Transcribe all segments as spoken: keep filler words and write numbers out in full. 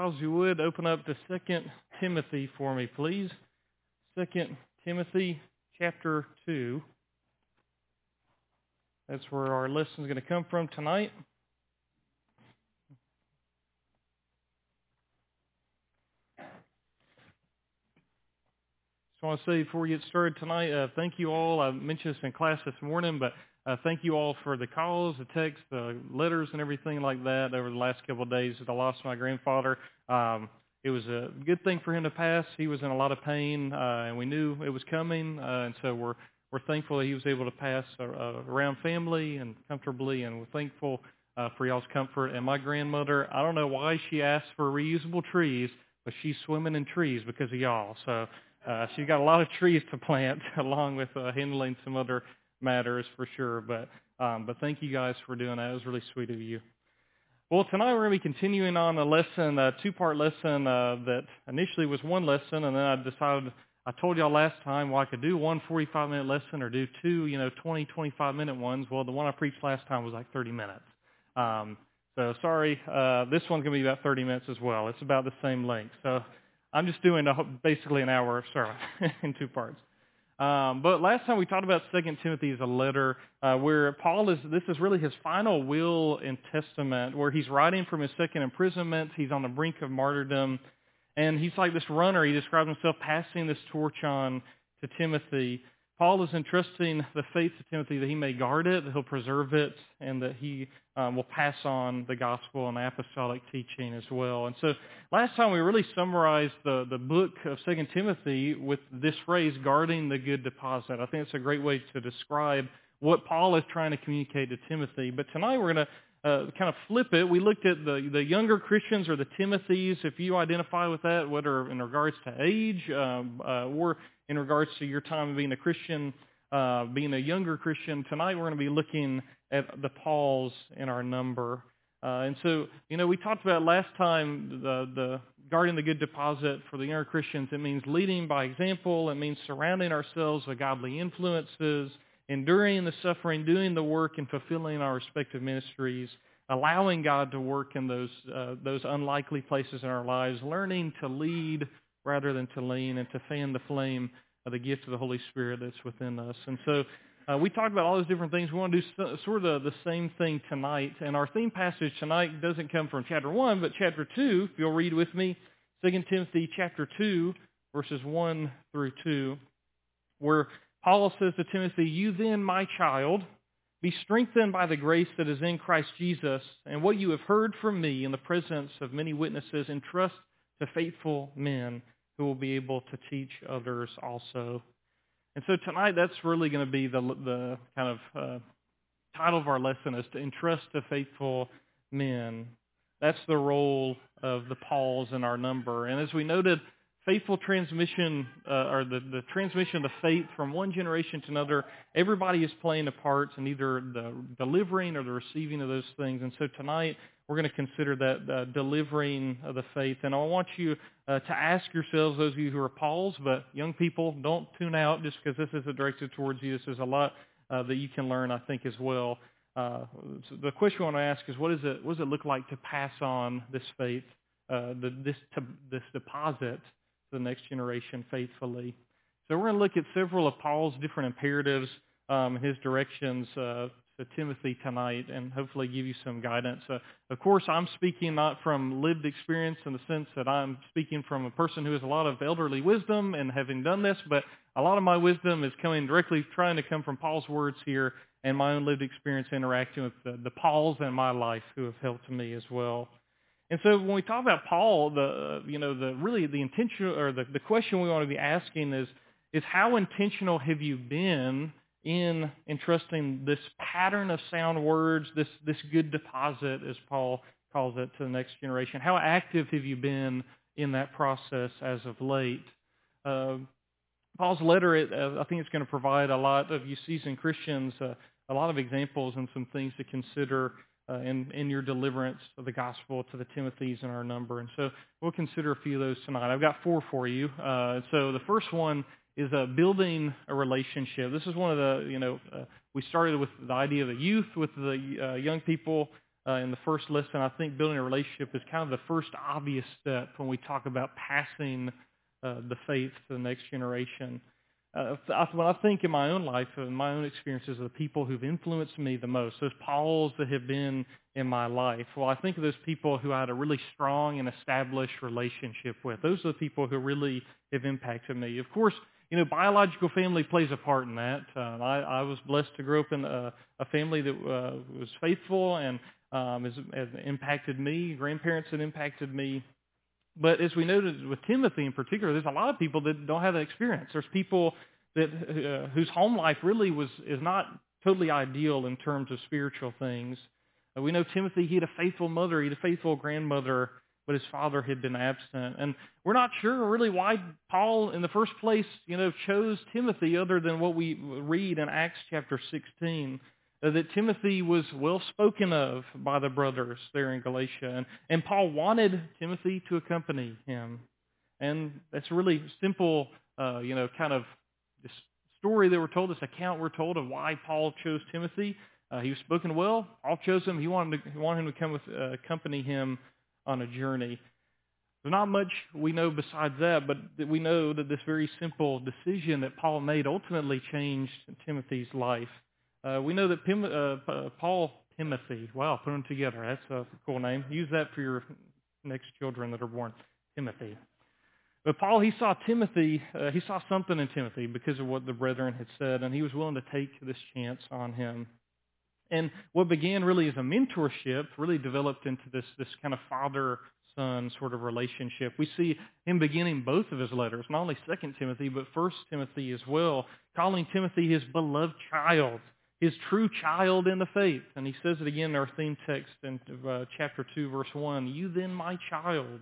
If you would, open up to Second Timothy for me, please. Second Timothy chapter two. That's where our lesson is going to come from tonight. Just want to say before we get started tonight, uh, thank you all. I mentioned this in class this morning, but uh, thank you all for the calls, the texts, the letters, and everything like that over the last couple of days. I lost my grandfather. Um, it was a good thing for him to pass. He was in a lot of pain, uh, and we knew it was coming, uh, and so we're we're thankful that he was able to pass uh, uh, around family and comfortably, and we're thankful uh, for y'all's comfort. And my grandmother, I don't know why she asked for reusable trees, but she's swimming in trees because of y'all. So uh, she's got a lot of trees to plant, along with uh, handling some other matters for sure. But um, but thank you guys for doing that. It was really sweet of you. Well, tonight we're going to be continuing on a lesson, a two-part lesson uh, that initially was one lesson, and then I decided, I told y'all last time, well, I could do one forty-five minute lesson or do two, you know, twenty, twenty-five minute ones. Well, the one I preached last time was like thirty minutes. Um, so sorry, uh, this one's going to be about thirty minutes as well. It's about the same length. So I'm just doing a, basically an hour of sermon in two parts. Um, but last time we talked about Second Timothy as a letter uh, where Paul is, this is really his final will and testament, where he's writing from his second imprisonment. He's on the brink of martyrdom. And he's like this runner. He describes himself passing this torch on to Timothy. Paul is entrusting the faith to Timothy that he may guard it, that he'll preserve it, and that he um, will pass on the gospel and apostolic teaching as well. And so last time we really summarized the, the book of Second Timothy with this phrase, guarding the good deposit. I think it's a great way to describe what Paul is trying to communicate to Timothy. But tonight we're going to Uh, kind of flip it. We looked at the, the younger Christians or the Timothys, if you identify with that, whether in regards to age um, uh, or in regards to your time of being a Christian, uh, being a younger Christian. Tonight we're going to be looking at the Pauls in our number. Uh, and so, you know, we talked about last time the, the guarding the good deposit for the younger Christians. It means leading by example. It means surrounding ourselves with godly influences, enduring the suffering, doing the work, and fulfilling our respective ministries, allowing God to work in those uh, those unlikely places in our lives, learning to lead rather than to lean, and to fan the flame of the gift of the Holy Spirit that's within us. And so uh, we talked about all those different things. We want to do sort of the same thing tonight. And our theme passage tonight doesn't come from chapter one, but chapter two. If you'll read with me, Second Timothy chapter two, verses one through two, where Paul says to Timothy, "You then, my child, be strengthened by the grace that is in Christ Jesus, and what you have heard from me in the presence of many witnesses, entrust to faithful men who will be able to teach others also." And so tonight, that's really going to be the, the kind of uh, title of our lesson, is to entrust to faithful men. That's the role of the Pauls in our number. And as we noted, faithful transmission, uh, or the, the transmission of the faith from one generation to another, everybody is playing a part in either the delivering or the receiving of those things. And so tonight, we're going to consider that uh, delivering of the faith. And I want you uh, to ask yourselves, those of you who are Pauls, but young people, don't tune out just because this is directed towards you. This is a lot uh, that you can learn, I think, as well. Uh, so the question I want to ask is, what, is it, what does it look like to pass on this faith, uh, the, this, to, this deposit, the next generation faithfully? So we're going to look at several of Paul's different imperatives, um, his directions uh, to Timothy tonight, and hopefully give you some guidance. Uh, of course, I'm speaking not from lived experience in the sense that I'm speaking from a person who has a lot of elderly wisdom and having done this, but a lot of my wisdom is coming directly, trying to come from Paul's words here and my own lived experience interacting with the, the Pauls in my life who have helped me as well. And so when we talk about Paul, the you know the really the intentional or the, the question we want to be asking is is how intentional have you been in entrusting this pattern of sound words, this this good deposit, as Paul calls it, to the next generation? How active have you been in that process as of late? Uh, Paul's letter, it, uh, I think it's going to provide a lot of you seasoned Christians uh, a lot of examples and some things to consider Uh, in, in your deliverance of the gospel to the Timothys in our number. And so we'll consider a few of those tonight. I've got four for you. Uh, so the first one is uh, building a relationship. This is one of the, you know, uh, we started with the idea of the youth, with the uh, young people uh, in the first lesson, I think building a relationship is kind of the first obvious step when we talk about passing uh, the faith to the next generation. Uh, when I think in my own life, in my own experiences of the people who've influenced me the most, those Pauls that have been in my life, well, I think of those people who I had a really strong and established relationship with. Those are the people who really have impacted me. Of course, you know, biological family plays a part in that. Uh, I, I was blessed to grow up in a, a family that uh, was faithful and um, has, has impacted me. Grandparents that impacted me. But as we noted with Timothy in particular, there's a lot of people that don't have that experience. There's people that uh, whose home life really was is not totally ideal in terms of spiritual things. Uh, we know Timothy, he had a faithful mother, he had a faithful grandmother, but his father had been absent. And we're not sure really why Paul, in the first place, you know, chose Timothy other than what we read in Acts chapter sixteen. Uh, that Timothy was well spoken of by the brothers there in Galatia. And, and Paul wanted Timothy to accompany him. And that's a really simple, uh, you know, kind of this story that we're told, this account we're told of why Paul chose Timothy. Uh, he was spoken well. Paul chose him. He wanted, to, he wanted him to come with, uh, accompany him on a journey. There's not much we know besides that, but we know that this very simple decision that Paul made ultimately changed Timothy's life. Uh, we know that Pim, uh, Paul Timothy, wow, put them together. That's a cool name. Use that for your next children that are born, Timothy. But Paul, he saw Timothy, uh, he saw something in Timothy because of what the brethren had said, and he was willing to take this chance on him. And what began really as a mentorship really developed into this, this kind of father-son sort of relationship. We see him beginning both of his letters, not only Second Timothy, but First Timothy as well, calling Timothy his beloved child, his true child in the faith. And he says it again in our theme text in uh, chapter two, verse one, "You then, my child."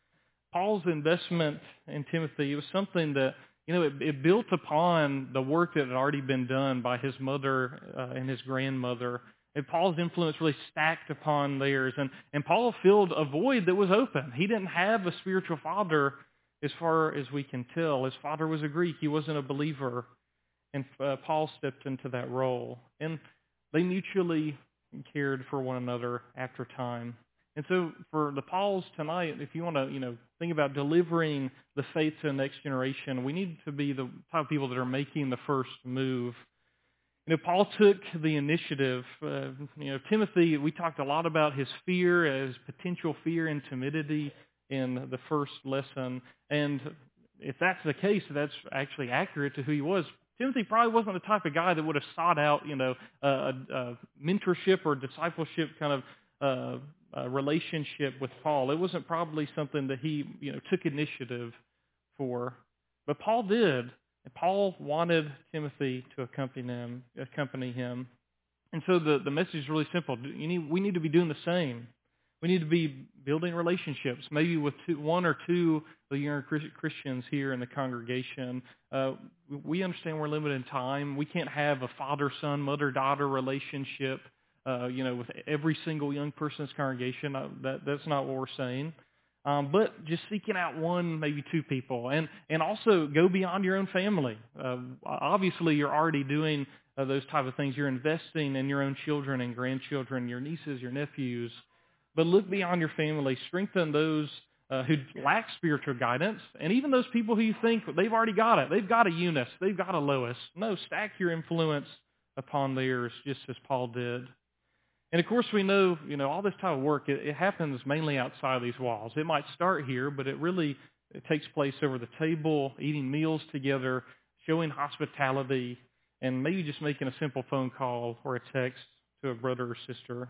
Paul's investment in Timothy, it was something that, you know, it, it built upon the work that had already been done by his mother uh, and his grandmother. And Paul's influence really stacked upon theirs. And, and Paul filled a void that was open. He didn't have a spiritual father as far as we can tell. His father was a Greek. He wasn't a believer. And uh, Paul stepped into that role. And they mutually cared for one another after time. And so for the Pauls tonight, if you want to, you know, think about delivering the faith to the next generation, we need to be the type of people that are making the first move. You know, Paul took the initiative. Uh, you know, Timothy, we talked a lot about his fear, his potential fear and timidity in the first lesson. And if that's the case, that's actually accurate to who he was. Timothy probably wasn't the type of guy that would have sought out, you know, a, a mentorship or discipleship kind of uh, a relationship with Paul. It wasn't probably something that he, you know, took initiative for. But Paul did. And Paul wanted Timothy to accompany him. Accompany him. And so the, the message is really simple. You need, we need to be doing the same. We need to be building relationships, maybe with two, one or two of the younger Christians here in the congregation. Uh, we understand we're limited in time. We can't have a father-son, mother-daughter relationship, uh, you know, with every single young person's congregation. Uh, that, that's not what we're saying. Um, but just seeking out one, maybe two people. And, and also go beyond your own family. Uh, obviously, you're already doing uh, those type of things. You're investing in your own children and grandchildren, your nieces, your nephews. But look beyond your family. Strengthen those uh, who lack spiritual guidance. And even those people who you think they've already got it. They've got a Eunice. They've got a Lois. No, stack your influence upon theirs just as Paul did. And of course we know, you know, all this type of work, it, it happens mainly outside these walls. It might start here, but it really it takes place over the table, eating meals together, showing hospitality, and maybe just making a simple phone call or a text to a brother or sister.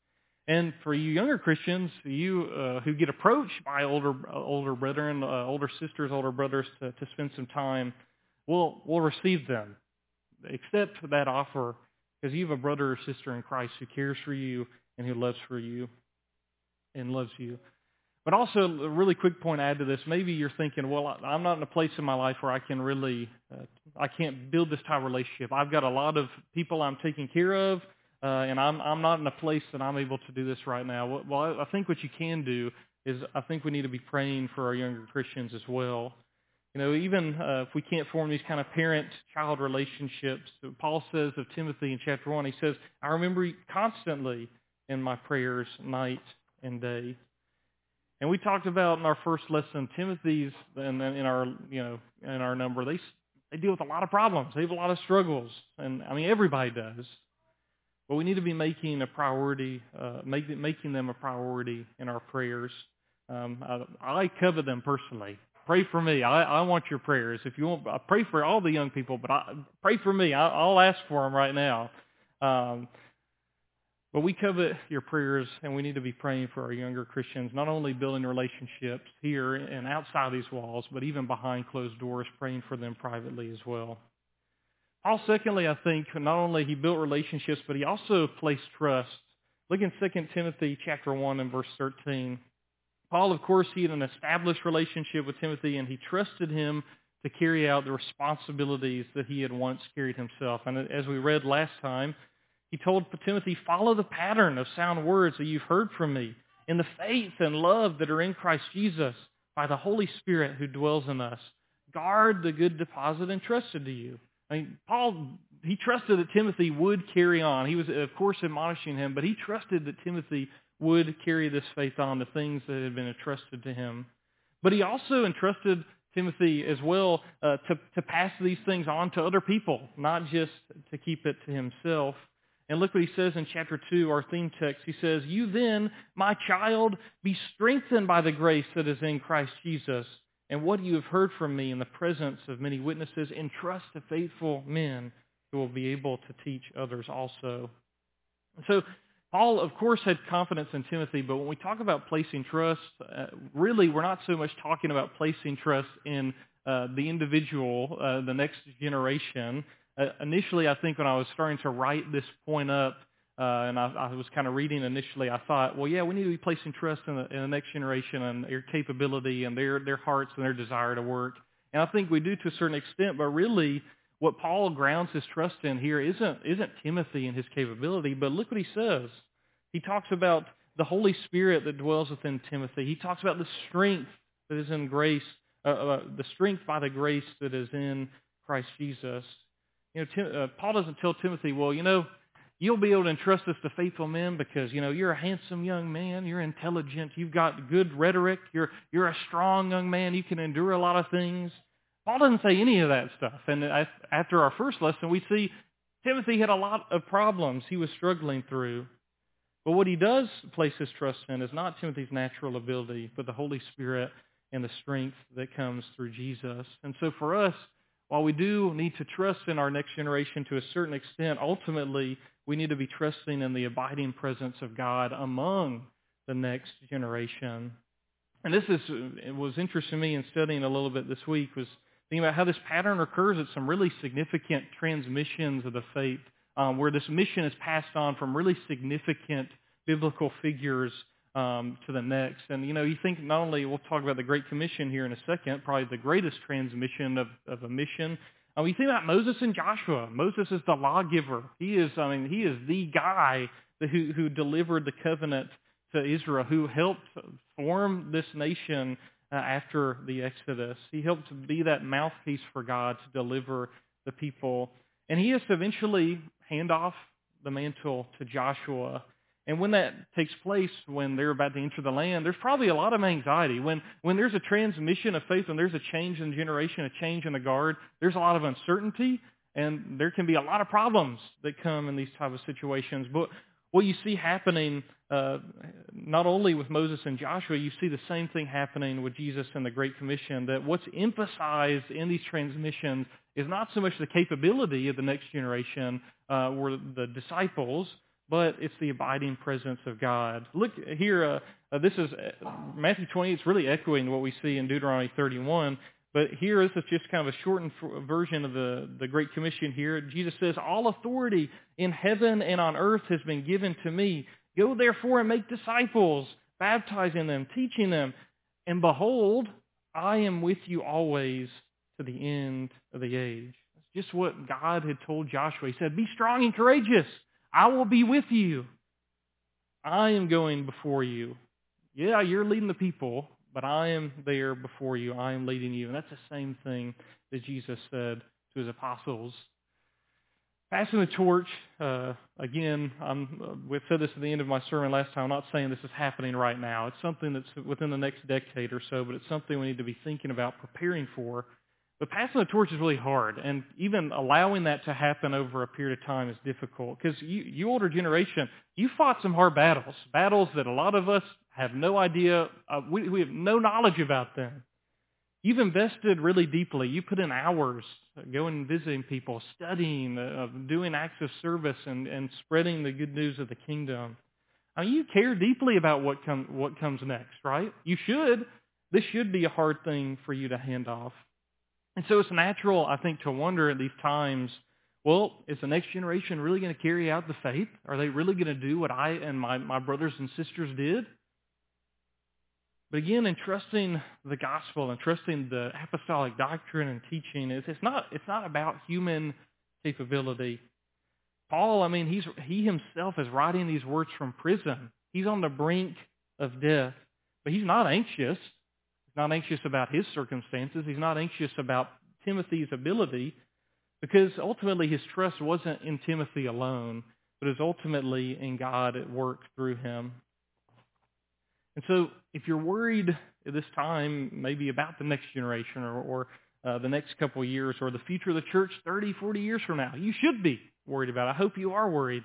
And for you younger Christians, you uh, who get approached by older older brethren, uh, older sisters, older brothers to, to spend some time, we'll, we'll receive them. Accept that offer because you have a brother or sister in Christ who cares for you and who loves for you and loves you. But also, a really quick point to add to this, maybe you're thinking, well, I'm not in a place in my life where I can really, uh, I can't build this type of relationship. I've got a lot of people I'm taking care of, Uh, and I'm I'm not in a place that I'm able to do this right now. Well, I think what you can do is I think we need to be praying for our younger Christians as well. You know, even uh, if we can't form these kind of parent-child relationships, Paul says of Timothy in chapter one, he says, I remember constantly in my prayers night and day. And we talked about in our first lesson, Timothy's, and in our, you know, in our number, they they deal with a lot of problems. They have a lot of struggles, and I mean everybody does. But we need to be making a priority, uh, make, making them a priority in our prayers. Um, I, I covet them personally. Pray for me. I, I want your prayers. If you want, I pray for all the young people, but I, pray for me. I, I'll ask for them right now. Um, But we covet your prayers, and we need to be praying for our younger Christians, not only building relationships here and outside these walls, but even behind closed doors, praying for them privately as well. Paul, secondly, I think, not only he built relationships, but he also placed trust. Look in Second Timothy chapter one and verse thirteen. Paul, of course, he had an established relationship with Timothy, and he trusted him to carry out the responsibilities that he had once carried himself. And as we read last time, he told Timothy, follow the pattern of sound words that you've heard from me in the faith and love that are in Christ Jesus by the Holy Spirit who dwells in us. Guard the good deposit entrusted to you. I mean, Paul, he trusted that Timothy would carry on. He was, of course, admonishing him, but he trusted that Timothy would carry this faith on, the things that had been entrusted to him. But he also entrusted Timothy as well uh, to, to pass these things on to other people, not just to keep it to himself. And look what he says in chapter two, our theme text. He says, you then, my child, be strengthened by the grace that is in Christ Jesus. And what you have heard from me in the presence of many witnesses, entrust to faithful men who will be able to teach others also. And so Paul, of course, had confidence in Timothy, but when we talk about placing trust, uh, really we're not so much talking about placing trust in uh, the individual, uh, the next generation. Uh, initially, I think when I was starting to write this point up, uh, and I, I was kind of reading initially, I thought, well, yeah, we need to be placing trust in the, in the next generation and their capability and their, their hearts and their desire to work. And I think we do to a certain extent, but really what Paul grounds his trust in here isn't, isn't Timothy and his capability, but look what he says. He talks about the Holy Spirit that dwells within Timothy. He talks about the strength that is in grace, uh, uh, the strength by the grace that is in Christ Jesus. You know, Tim, uh, Paul doesn't tell Timothy, well, you know, you'll be able to entrust this to faithful men because, you know, you're a handsome young man, you're intelligent, you've got good rhetoric, you're you're a strong young man, you can endure a lot of things. Paul doesn't say any of that stuff. And after our first lesson, we see Timothy had a lot of problems he was struggling through. But what he does place his trust in is not Timothy's natural ability, but the Holy Spirit and the strength that comes through Jesus. And so for us, while we do need to trust in our next generation to a certain extent, ultimately we need to be trusting in the abiding presence of God among the next generation. And this is it was interesting to me in studying a little bit this week, was thinking about how this pattern occurs at some really significant transmissions of the faith, um, where this mission is passed on from really significant biblical figures um, to the next. And, you know, you think not only, we'll talk about the Great Commission here in a second, probably the greatest transmission of, of a mission. Um, you think about Moses and Joshua. Moses is the lawgiver. He is, I mean, he is the guy that, who, who delivered the covenant to Israel, who helped form this nation uh, after the Exodus. He helped be that mouthpiece for God to deliver the people. And he has to eventually hand off the mantle to Joshua. And when that takes place, when they're about to enter the land, there's probably a lot of anxiety. When when there's a transmission of faith, when there's a change in generation, a change in the guard, there's a lot of uncertainty, and there can be a lot of problems that come in these type of situations. But what you see happening, uh, not only with Moses and Joshua, you see the same thing happening with Jesus and the Great Commission, that what's emphasized in these transmissions is not so much the capability of the next generation uh, or the disciples, but it's the abiding presence of God. Look here, uh, uh, this is uh, Matthew twenty. It's really echoing what we see in Deuteronomy thirty-one. But here, this is just kind of a shortened version of the, the Great Commission here. Jesus says, all authority in heaven and on earth has been given to me. Go therefore and make disciples, baptizing them, teaching them. And behold, I am with you always to the end of the age. That's just what God had told Joshua. He said, be strong and courageous. I will be with you. I am going before you. Yeah, you're leading the people, but I am there before you. I am leading you. And that's the same thing that Jesus said to his apostles. Passing the torch, uh, again, I'm, uh, we said this at the end of my sermon last time. I'm not saying this is happening right now. It's something that's within the next decade or so, but it's something we need to be thinking about, preparing for. But passing the torch is really hard, and even allowing that to happen over a period of time is difficult because you, you older generation, you fought some hard battles, battles that a lot of us have no idea, uh, we, we have no knowledge about them. You've invested really deeply. You put in hours going and visiting people, studying, uh, doing acts of service, and, and spreading the good news of the kingdom. I mean, you care deeply about what, com- what comes next, right? You should. This should be a hard thing for you to hand off. And so it's natural, I think, to wonder at these times, well, is the next generation really going to carry out the faith? Are they really going to do what I and my, my brothers and sisters did? But again, in trusting the gospel and trusting the apostolic doctrine and teaching, it's, it's not it's not about human capability. Paul, I mean, he's he himself is writing these words from prison. He's on the brink of death, but he's not anxious. He's not anxious about his circumstances. He's not anxious about Timothy's ability, because ultimately his trust wasn't in Timothy alone, but is ultimately in God at work through him. And so if you're worried at this time maybe about the next generation or, or uh, the next couple of years or the future of the church thirty, forty years from now, you should be worried about it. I hope you are worried.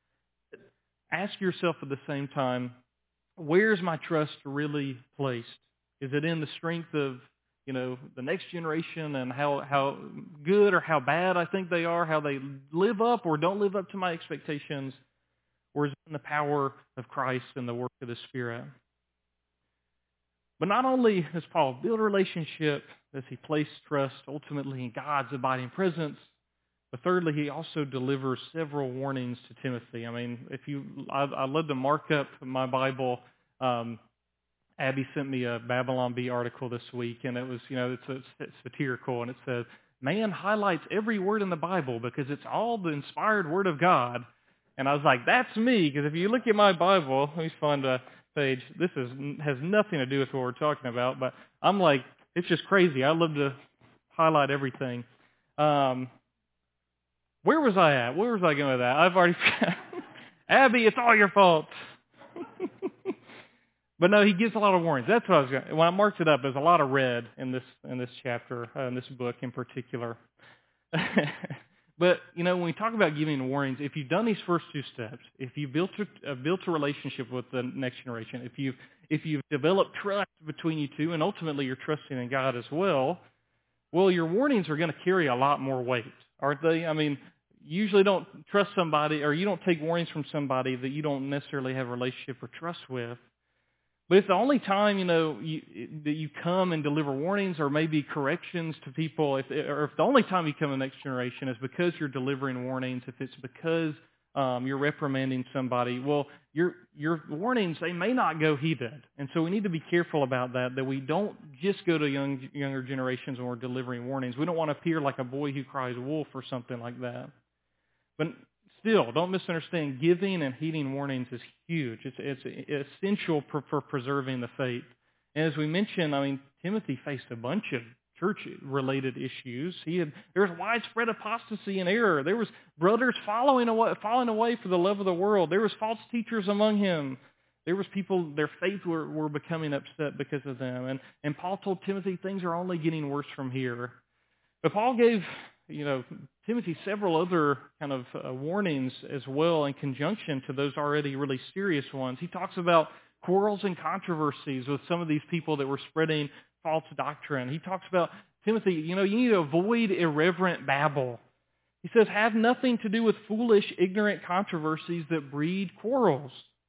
Ask yourself at the same time, where's my trust really placed? Is it in the strength of, you know, the next generation and how, how good or how bad I think they are, how they live up or don't live up to my expectations? Or is it in the power of Christ and the work of the Spirit? But not only does Paul build a relationship, does he place trust ultimately in God's abiding presence, but thirdly, he also delivers several warnings to Timothy. I mean, if you, I, I love to mark up my Bible. Um, Abby sent me a Babylon Bee article this week, and it was, you know, it's, it's, it's satirical, and it says, man highlights every word in the Bible because it's all the inspired word of God. And I was like, that's me, because if you look at my Bible, let me find a page. This is has nothing to do with what we're talking about, but I'm like, it's just crazy. I love to highlight everything. Um, where was I at? Where was I going with that? I've already... Abby, it's all your fault. But no, he gives a lot of warnings. That's what I was going. When I marked it up, there's a lot of red in this in this chapter, uh, in this book in particular. But you know, when we talk about giving warnings, if you've done these first two steps, if you've built a, uh, built a relationship with the next generation, if you've if you've developed trust between you two, and ultimately you're trusting in God as well, well, your warnings are going to carry a lot more weight, aren't they? I mean, you usually don't trust somebody, or you don't take warnings from somebody that you don't necessarily have a relationship or trust with. But if the only time, you know, you, that you come and deliver warnings or maybe corrections to people, if, or if the only time you come to the next generation is because you're delivering warnings, if it's because um, you're reprimanding somebody, well, your your warnings, they may not go heeded. And so we need to be careful about that, that we don't just go to young younger generations when we're delivering warnings. We don't want to appear like a boy who cries wolf or something like that. But still, don't misunderstand, giving and heeding warnings is huge. It's, it's essential for, for preserving the faith. And as we mentioned, I mean, Timothy faced a bunch of church-related issues. He had there was widespread apostasy and error. There was brothers following away, falling away for the love of the world. There was false teachers among him. There was people, their faith were, were becoming upset because of them. And, and Paul told Timothy, things are only getting worse from here. But Paul gave, you know, Timothy several other kind of uh, warnings as well in conjunction to those already really serious ones. He talks about quarrels and controversies with some of these people that were spreading false doctrine. He talks about, Timothy, you know, you need to avoid irreverent babble. He says, have nothing to do with foolish, ignorant controversies that breed quarrels.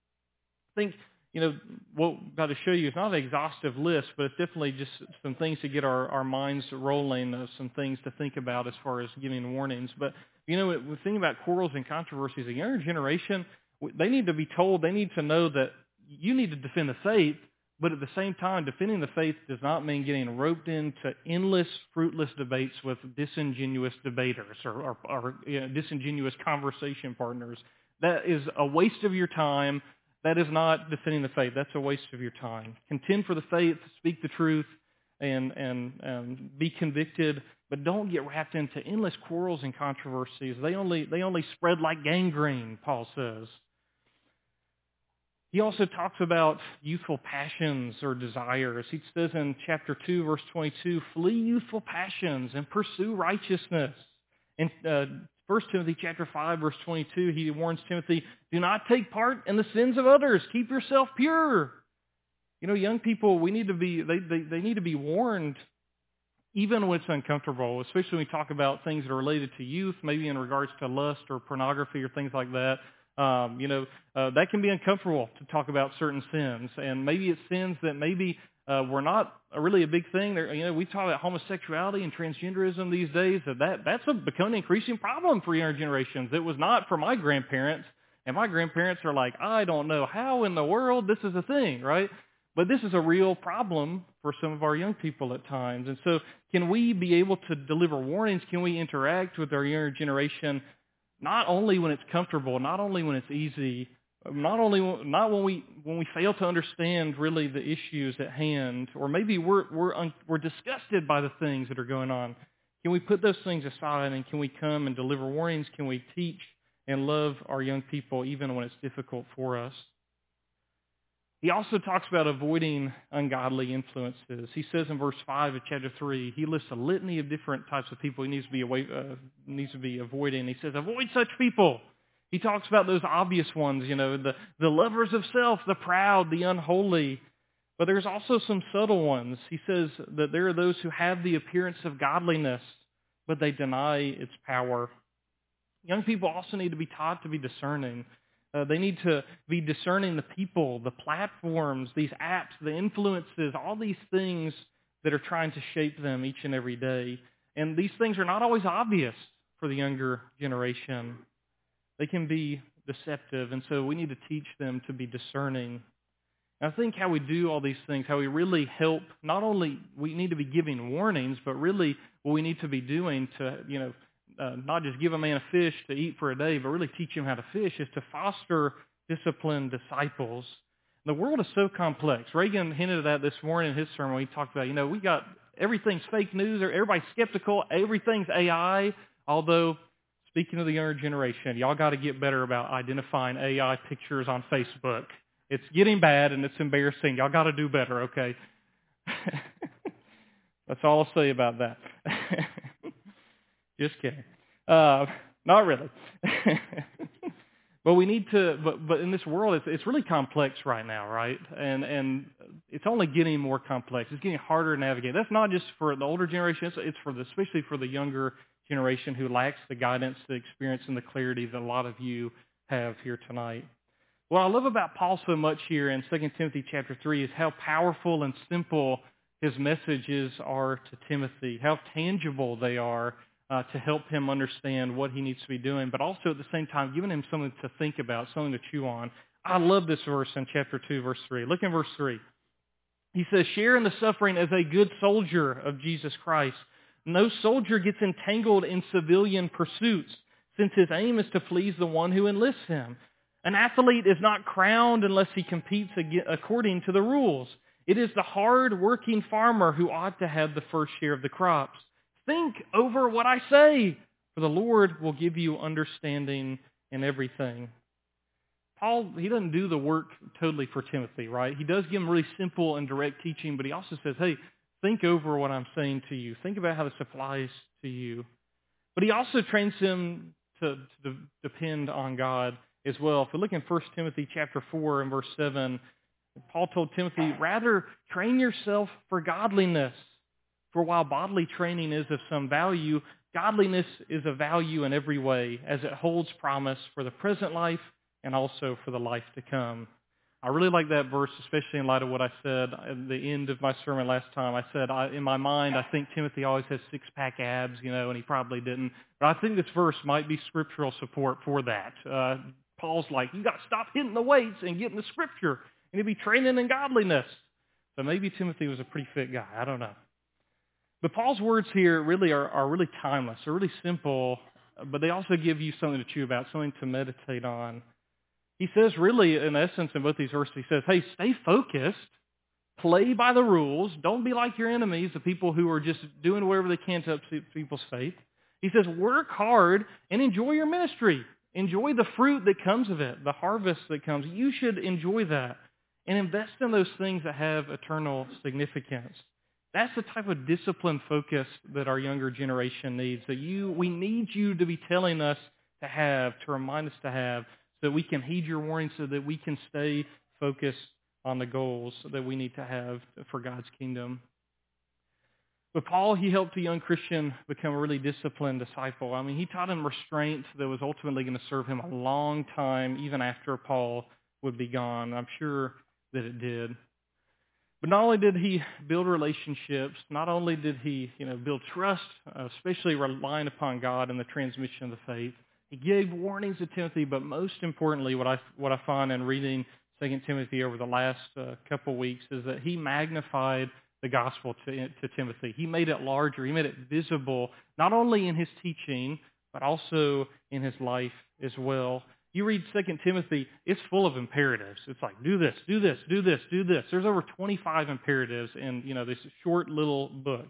I think, you know, what I've got to show you is not an exhaustive list, but it's definitely just some things to get our, our minds rolling, uh, some things to think about as far as giving warnings. But, you know, the thing about quarrels and controversies, the younger generation, they need to be told, they need to know that you need to defend the faith, but at the same time, defending the faith does not mean getting roped into endless, fruitless debates with disingenuous debaters or, or, or you know, disingenuous conversation partners. That is a waste of your time. That is not defending the faith. That's a waste of your time. Contend for the faith, speak the truth, and, and, and be convicted, but don't get wrapped into endless quarrels and controversies. They only, they only spread like gangrene, Paul says. He also talks about youthful passions or desires. He says in chapter two, verse twenty-two, flee youthful passions and pursue righteousness. In uh, First Timothy chapter five, verse twenty-two, he warns Timothy, do not take part in the sins of others. Keep yourself pure. You know, young people, we need to be, they, they, they need to be warned even when it's uncomfortable, especially when we talk about things that are related to youth, maybe in regards to lust or pornography or things like that. Um, you know, uh, that can be uncomfortable to talk about certain sins. And maybe it's sins that maybe uh, were not a really a big thing. There, you know, we talk about homosexuality and transgenderism these days. That, that That's a, becoming an increasing problem for younger generations. It was not for my grandparents. And my grandparents are like, I don't know how in the world this is a thing, right? But this is a real problem for some of our young people at times. And so can we be able to deliver warnings? Can we interact with our younger generation not only when it's comfortable, not only when it's easy, not only not when we when we fail to understand really the issues at hand, or maybe we're we're un, we're disgusted by the things that are going on. Can we put those things aside and can we come and deliver warnings? Can we teach and love our young people even when it's difficult for us? He also talks about avoiding ungodly influences. He says in verse five of chapter three, he lists a litany of different types of people he needs to be away, uh, needs to be avoiding. He says, avoid such people. He talks about those obvious ones, you know, the, the lovers of self, the proud, the unholy. But there's also some subtle ones. He says that there are those who have the appearance of godliness, but they deny its power. Young people also need to be taught to be discerning. Uh, they need to be discerning the people, the platforms, these apps, the influences, all these things that are trying to shape them each and every day. And these things are not always obvious for the younger generation. They can be deceptive, and so we need to teach them to be discerning. And I think how we do all these things, how we really help, not only we need to be giving warnings, but really what we need to be doing to, you know, Uh, not just give a man a fish to eat for a day, but really teach him how to fish, is to foster disciplined disciples. The world is so complex. Reagan hinted at that this morning in his sermon when he talked about, you know, we got everything's fake news, or everybody's skeptical, everything's A I, although speaking of the younger generation, y'all got to get better about identifying A I pictures on Facebook. It's getting bad and it's embarrassing. Y'all got to do better, okay? That's all I'll say about that. Just kidding. Uh, not really. But we need to, but, but in this world, it's, it's really complex right now, right? And and it's only getting more complex. It's getting harder to navigate. That's not just for the older generation. It's, it's for the, especially for the younger generation who lacks the guidance, the experience, and the clarity that a lot of you have here tonight. What I love about Paul so much here in Second Timothy chapter three is how powerful and simple his messages are to Timothy, how tangible they are Uh, to help him understand what he needs to be doing, but also at the same time giving him something to think about, something to chew on. I love this verse in chapter two, verse three. Look in verse three. He says, share in the suffering as a good soldier of Jesus Christ. No soldier gets entangled in civilian pursuits, since his aim is to please the one who enlists him. An athlete is not crowned unless he competes according to the rules. It is the hard-working farmer who ought to have the first share of the crops. Think over what I say, for the Lord will give you understanding in everything. Paul, he doesn't do the work totally for Timothy, right? He does give him really simple and direct teaching, but he also says, hey, think over what I'm saying to you. Think about how this applies to you. But he also trains him to, to depend on God as well. If we look in First Timothy chapter four and verse seven, Paul told Timothy, rather train yourself for godliness. For while bodily training is of some value, godliness is of value in every way, as it holds promise for the present life and also for the life to come. I really like that verse, especially in light of what I said at the end of my sermon last time. I said, I, in my mind, I think Timothy always has six-pack abs, you know, and he probably didn't. But I think this verse might be scriptural support for that. Uh, Paul's like, you got to stop hitting the weights and get in the scripture, and you'll be training in godliness. So maybe Timothy was a pretty fit guy. I don't know. But Paul's words here really are, are really timeless. They're really simple, but they also give you something to chew about, something to meditate on. He says really, in essence, in both these verses, he says, hey, stay focused. Play by the rules. Don't be like your enemies, the people who are just doing whatever they can to upset people's faith. He says, work hard and enjoy your ministry. Enjoy the fruit that comes of it, the harvest that comes. You should enjoy that and invest in those things that have eternal significance. That's the type of disciplined focus that our younger generation needs. That you, we need you to be telling us to have, to remind us to have, so that we can heed your warning, so that we can stay focused on the goals that we need to have for God's kingdom. But Paul, he helped a young Christian become a really disciplined disciple. I mean, he taught him restraint that was ultimately going to serve him a long time, even after Paul would be gone. I'm sure that it did. But not only did he build relationships, not only did he, you know, build trust, uh, especially relying upon God in the transmission of the faith, he gave warnings to Timothy, but most importantly, what I what I find in reading Second Timothy over the last uh, couple weeks is that he magnified the gospel to, to Timothy. He made it larger. He made it visible, not only in his teaching, but also in his life as well. You read Second Timothy, it's full of imperatives. It's like, do this, do this, do this, do this. There's over twenty-five imperatives in, you know, this short little book.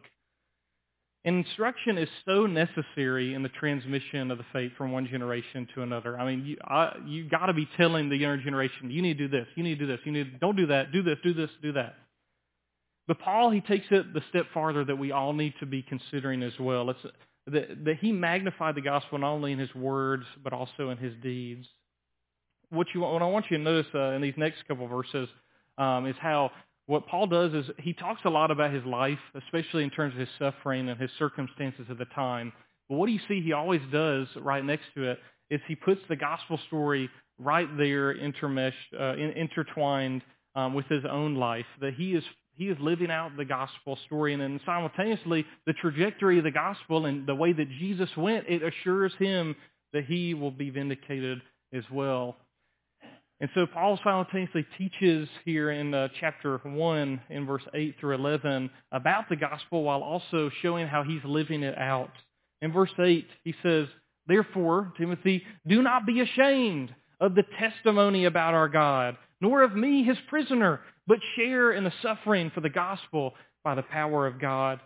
And instruction is so necessary in the transmission of the faith from one generation to another. I mean, you, I, you got to be telling the younger generation, you need to do this, you need to do this, you need, don't do that, do this, do this, do that. But Paul, he takes it the step farther that we all need to be considering as well. It's that, that he magnified the gospel not only in his words, but also in his deeds. What, you, what I want you to notice uh, in these next couple of verses um, is how what Paul does is he talks a lot about his life, especially in terms of his suffering and his circumstances at the time. But what do you see he always does right next to it is he puts the gospel story right there intermeshed, uh, in, intertwined um, with his own life, that he is He is living out the gospel story, and then simultaneously the trajectory of the gospel and the way that Jesus went, it assures him that he will be vindicated as well. And so Paul simultaneously teaches here in uh, chapter one, in verse eight through eleven, about the gospel while also showing how he's living it out. In verse eight, he says, "Therefore, Timothy, do not be ashamed of the testimony about our God, nor of me, his prisoner, but share in the suffering for the gospel by the power of God,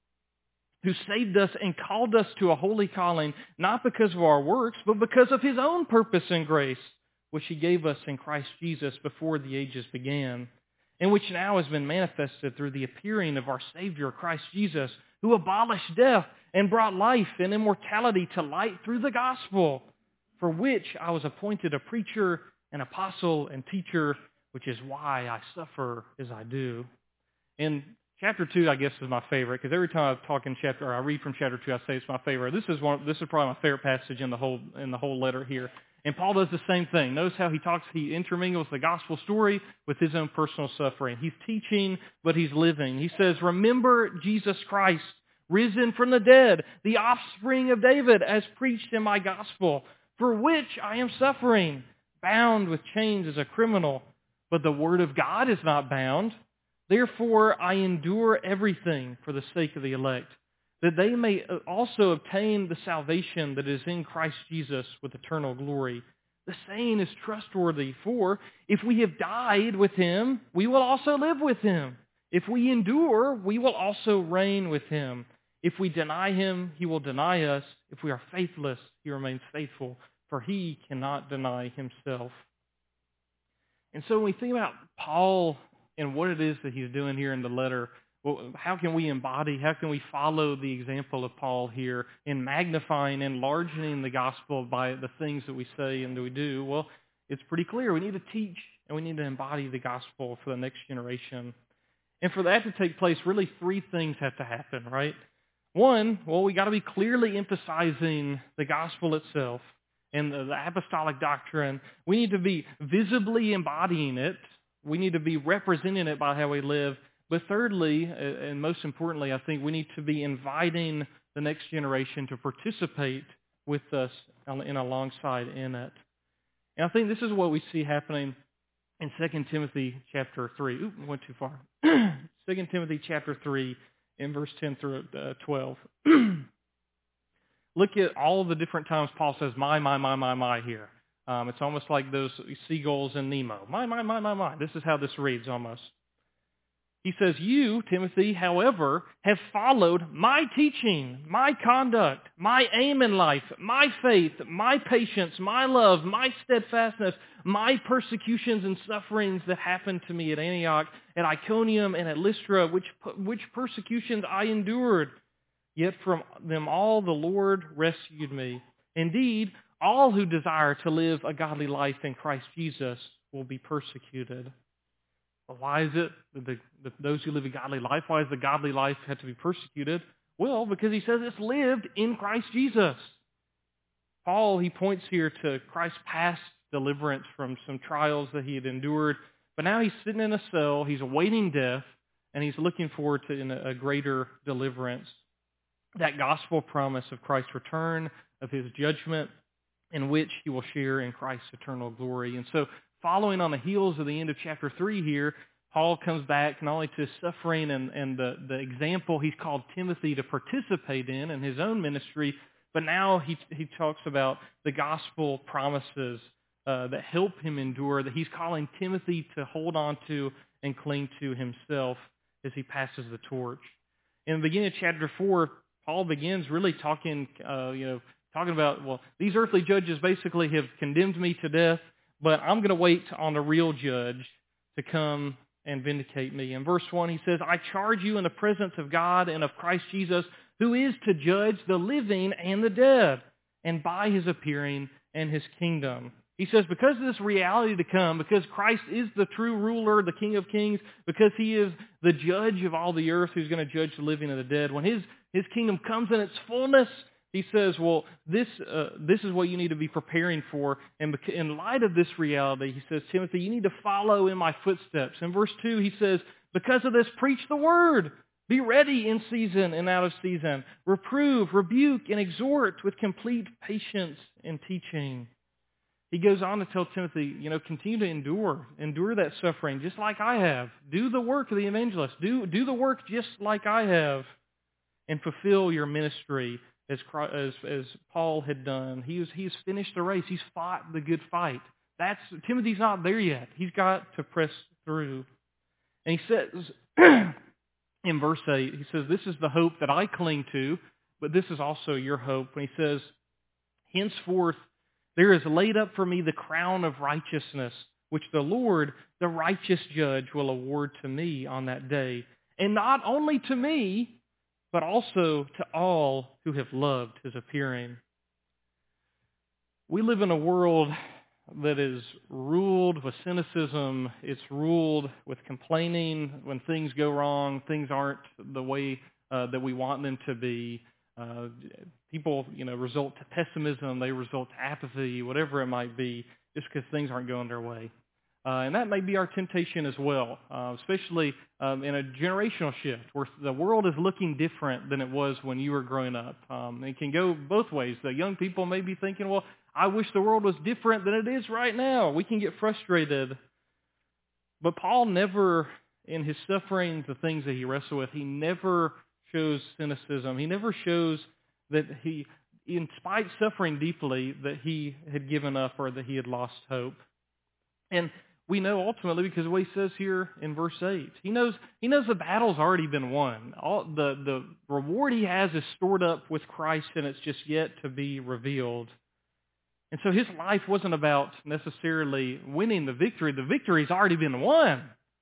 who saved us and called us to a holy calling, not because of our works, but because of his own purpose and grace, which he gave us in Christ Jesus before the ages began, and which now has been manifested through the appearing of our Savior, Christ Jesus, who abolished death and brought life and immortality to light through the gospel, for which I was appointed a preacher, an apostle, and teacher, which is why I suffer as I do." And chapter two, I guess, is my favorite, because every time I talk in chapter, or I read from chapter two, I say it's my favorite. This is one. This is probably my favorite passage in the whole in the whole letter here. And Paul does the same thing. Notice how he talks. He intermingles the gospel story with his own personal suffering. He's teaching, but he's living. He says, "Remember Jesus Christ, risen from the dead, the offspring of David, as preached in my gospel, for which I am suffering, bound with chains as a criminal. But the word of God is not bound. Therefore I endure everything for the sake of the elect, that they may also obtain the salvation that is in Christ Jesus with eternal glory. The saying is trustworthy, for if we have died with him, we will also live with him. If we endure, we will also reign with him. If we deny him, he will deny us. If we are faithless, he remains faithful, for he cannot deny himself." And so when we think about Paul and what it is that he's doing here in the letter, well, how can we embody, how can we follow the example of Paul here in magnifying and enlarging the gospel by the things that we say and that we do? Well, it's pretty clear. We need to teach and we need to embody the gospel for the next generation. And for that to take place, really three things have to happen, right? One, well, we got to be clearly emphasizing the gospel itself and the, the apostolic doctrine. We need to be visibly embodying it. We need to be representing it by how we live. But thirdly, and most importantly, I think we need to be inviting the next generation to participate with us in alongside in it. And I think this is what we see happening in Second Timothy chapter three. Oop, I went too far. Second Timothy chapter three in verse ten through twelve. Look at all the different times Paul says, my, my, my, my, my here. Um, it's almost like those seagulls in Nemo. My, my, my, my, my. This is how this reads almost. He says, you, Timothy, however, have followed my teaching, my conduct, my aim in life, my faith, my patience, my love, my steadfastness, my persecutions and sufferings that happened to me at Antioch, at Iconium, and at Lystra, which, which persecutions I endured. Yet from them all the Lord rescued me. Indeed, all who desire to live a godly life in Christ Jesus will be persecuted. Well, why is it that the, the, those who live a godly life, why does the godly life have to be persecuted? Well, because he says it's lived in Christ Jesus. Paul, he points here to Christ's past deliverance from some trials that he had endured, but now he's sitting in a cell, he's awaiting death, and he's looking forward to in a, a greater deliverance. That gospel promise of Christ's return, of his judgment, in which he will share in Christ's eternal glory. And so, following on the heels of the end of chapter three here, Paul comes back not only to his suffering and, and the, the example he's called Timothy to participate in in his own ministry, but now he, he talks about the gospel promises uh, that help him endure, that he's calling Timothy to hold on to and cling to himself as he passes the torch. In the beginning of chapter four, Paul begins really talking, uh, you know, talking about, well, these earthly judges basically have condemned me to death, but I'm going to wait on the real judge to come and vindicate me. In verse one, he says, I charge you in the presence of God and of Christ Jesus, who is to judge the living and the dead, and by his appearing and his kingdom. He says, because of this reality to come, because Christ is the true ruler, the King of kings, because he is the judge of all the earth who's going to judge the living and the dead, when his, his kingdom comes in its fullness, he says, well, this uh, this is what you need to be preparing for. And in light of this reality, he says, Timothy, you need to follow in my footsteps. In verse two, he says, because of this, preach the word. Be ready in season and out of season. Reprove, rebuke, and exhort with complete patience and teaching. He goes on to tell Timothy, you know, continue to endure. Endure that suffering just like I have. Do the work of the evangelist. Do, do the work just like I have. And fulfill your ministry as, as, as Paul had done. He was, he's finished the race. He's fought the good fight. That's Timothy's not there yet. He's got to press through. And he says in verse eight, he says, this is the hope that I cling to, but this is also your hope. When he says, henceforth there is laid up for me the crown of righteousness, which the Lord, the righteous judge, will award to me on that day. And not only to me, but also to all who have loved his appearing. We live in a world that is ruled with cynicism. It's ruled with complaining when things go wrong, things aren't the way uh, that we want them to be. Uh, people, you know, result to pessimism, they result to apathy, whatever it might be, just because things aren't going their way. Uh, and that may be our temptation as well, uh, especially um, in a generational shift where the world is looking different than it was when you were growing up. Um, it can go both ways. The young people may be thinking, well, I wish the world was different than it is right now. We can get frustrated. But Paul never, in his suffering, the things that he wrestled with, he never shows cynicism. He never shows that he, in spite of suffering deeply, that he had given up or that he had lost hope. And we know ultimately because of what he says here in verse eight. He knows he knows the battle's already been won. All the, the reward he has is stored up with Christ, and it's just yet to be revealed. And so his life wasn't about necessarily winning the victory. The victory's already been won.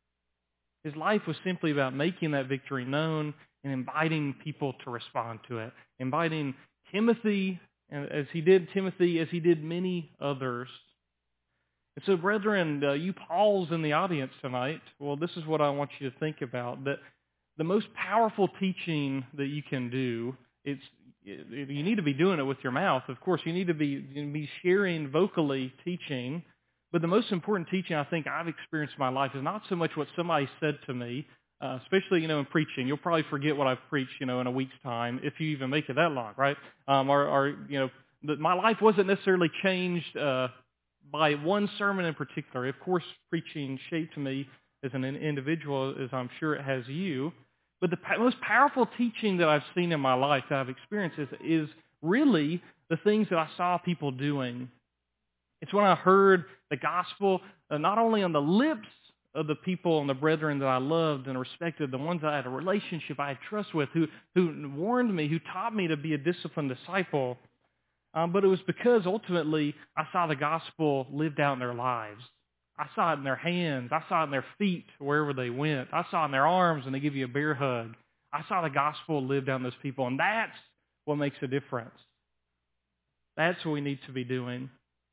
His life was simply about making that victory known and inviting people to respond to it. Inviting Timothy, as he did Timothy, as he did many others. And so, brethren, uh, you Pauls in the audience tonight, well, this is what I want you to think about, that the most powerful teaching that you can do, it's it, you need to be doing it with your mouth. Of course, you need to be, you need to be sharing vocally teaching, but the most important teaching I think I've experienced in my life is not so much what somebody said to me, uh, especially, you know, in preaching. You'll probably forget what I've preached, you know, in a week's time, if you even make it that long, right? Um, or, or, you know, the, my life wasn't necessarily changed uh by one sermon in particular. Of course, preaching shaped me as an individual, as I'm sure it has you. But the most powerful teaching that I've seen in my life, that I've experienced, is, is really the things that I saw people doing. It's when I heard the gospel, uh, not only on the lips of the people and the brethren that I loved and respected, the ones I had a relationship, I had trust with, who, who warned me, who taught me to be a disciplined disciple. Um, but it was because ultimately I saw the gospel lived out in their lives. I saw it in their hands. I saw it in their feet wherever they went. I saw it in their arms when they give you a bear hug. I saw the gospel lived out in those people, and that's what makes a difference. That's what we need to be doing.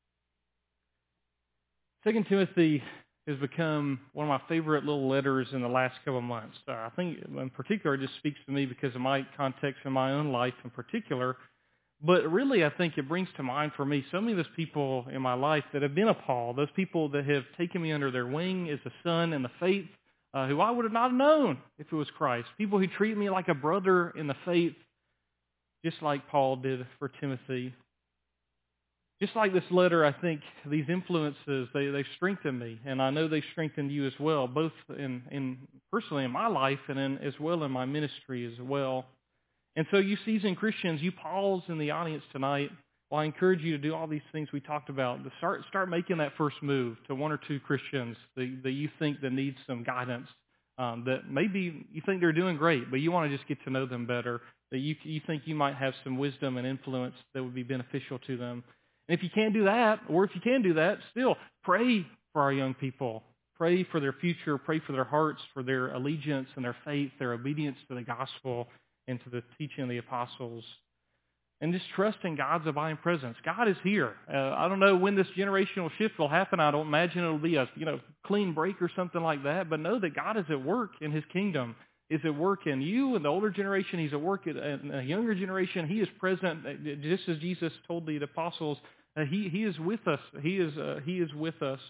Second Timothy has become one of my favorite little letters in the last couple of months. Uh, I think in particular it just speaks to me because of my context in my own life in particular. But really, I think it brings to mind for me so many of those people in my life that have been a Paul, those people that have taken me under their wing as a son in the faith, uh, who I would have not known if it was Christ. People who treat me like a brother in the faith, just like Paul did for Timothy. Just like this letter, I think these influences, they, they've strengthened me, and I know they've strengthened you as well, both in, in personally in my life and in, as well in my ministry as well. And so you seasoned Christians, you Pauls in the audience tonight, well, I encourage you to do all these things we talked about. To start start making that first move to one or two Christians that, that you think that need some guidance, um, that maybe you think they're doing great, but you want to just get to know them better, that you you think you might have some wisdom and influence that would be beneficial to them. And if you can't do that, or if you can do that, still pray for our young people. Pray for their future. Pray for their hearts, for their allegiance and their faith, their obedience to the gospel and to the teaching of the apostles. And just trust in God's abiding presence. God is here. Uh, I don't know when this generational shift will happen. I don't imagine it'll be a you know clean break or something like that. But know that God is at work in His kingdom. Is at work in you and the older generation. He's at work in a younger generation. He is present, just as Jesus told the apostles. Uh, he he is with us. He is uh, he is with us.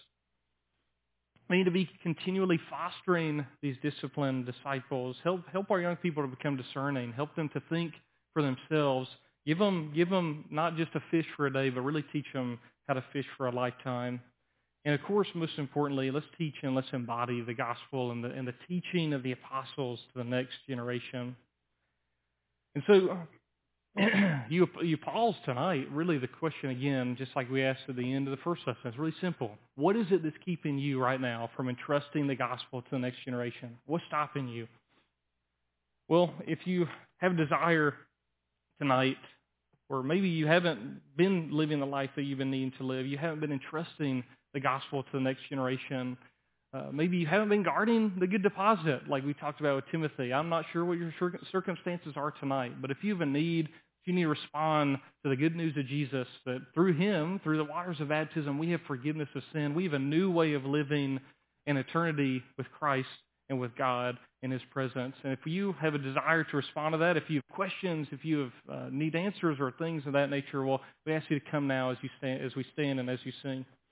We need to be continually fostering these disciplined disciples. Help help our young people to become discerning. Help them to think for themselves. Give them give them not just a fish for a day, but really teach them how to fish for a lifetime. And of course, most importantly, let's teach and let's embody the gospel and the, and the teaching of the apostles to the next generation. And so, you, you pause tonight, really the question again, just like we asked at the end of the first lesson, is really simple. What is it that's keeping you right now from entrusting the gospel to the next generation? What's stopping you? Well, if you have a desire tonight, or maybe you haven't been living the life that you've been needing to live, you haven't been entrusting the gospel to the next generation. Uh, maybe you haven't been guarding the good deposit like we talked about with Timothy. I'm not sure what your circumstances are tonight, but if you have a need, if you need to respond to the good news of Jesus, that through Him, through the waters of baptism, we have forgiveness of sin. We have a new way of living in eternity with Christ and with God in His presence. And if you have a desire to respond to that, if you have questions, if you have uh, need answers or things of that nature, well, we ask you to come now as you stand, as we stand and as you sing.